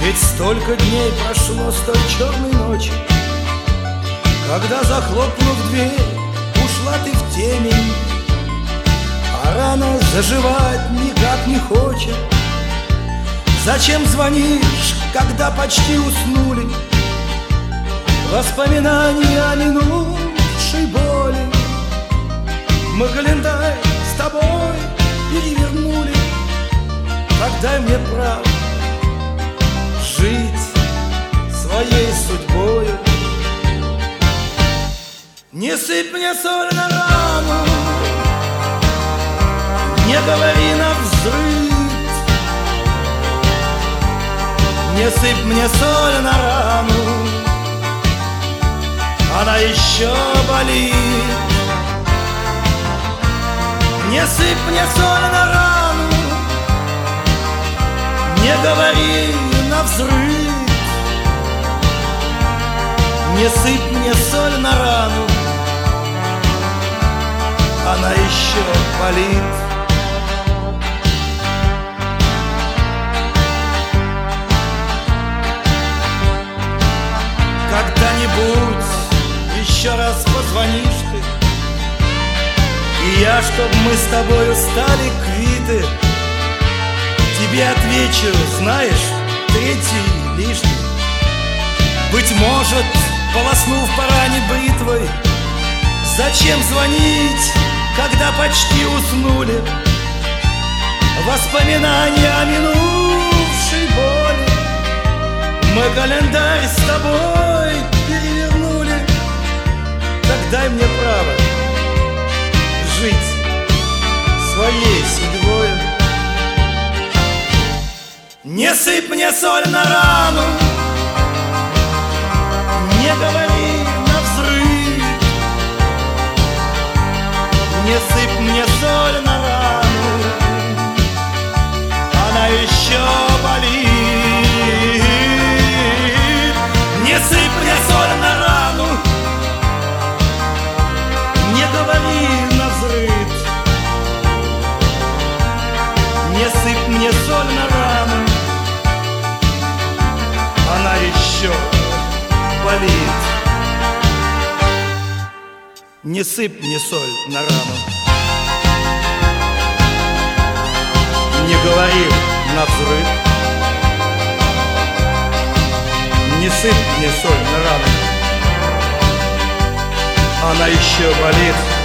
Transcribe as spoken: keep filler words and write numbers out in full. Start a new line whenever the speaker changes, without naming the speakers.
Ведь столько дней прошло с той черной ночи, когда, захлопнув дверь, ушла ты в темень, а рана заживать никак не хочет. Зачем звонишь, когда почти уснули? Воспоминания о минувшей боли. Мы календарь с тобой перевернули. Так дай мне право жить своей судьбою. Не сыпь мне соль на рану, не говори навзрыд. Не сыпь мне соль на рану, она еще болит. Не сыпь мне соль на рану, не говори навзрыд. Не сыпь мне соль на рану, она еще болит. Когда-нибудь еще раз позвонишь ты, и я, чтоб мы с тобою стали квиты, тебе отвечу, знаешь, третий лишний. Быть может, полоснув по ране бритвой, зачем звонить, когда почти уснули? Воспоминания о минувшей боли. Мы календарь с тобой перевернули. Так дай мне право жить своей судьбой. Не сыпь мне соль на рану, не говори навзрыд. Не сыпь мне соль на рану, она еще болит. Не сыпь мне соль на рану, не говори навзрыд. Не сыпь мне соль на рану, она еще болит. Не сыпь мне соль на рану, не говори навзрыд. Не сыпь мне соль на рану, она еще болит.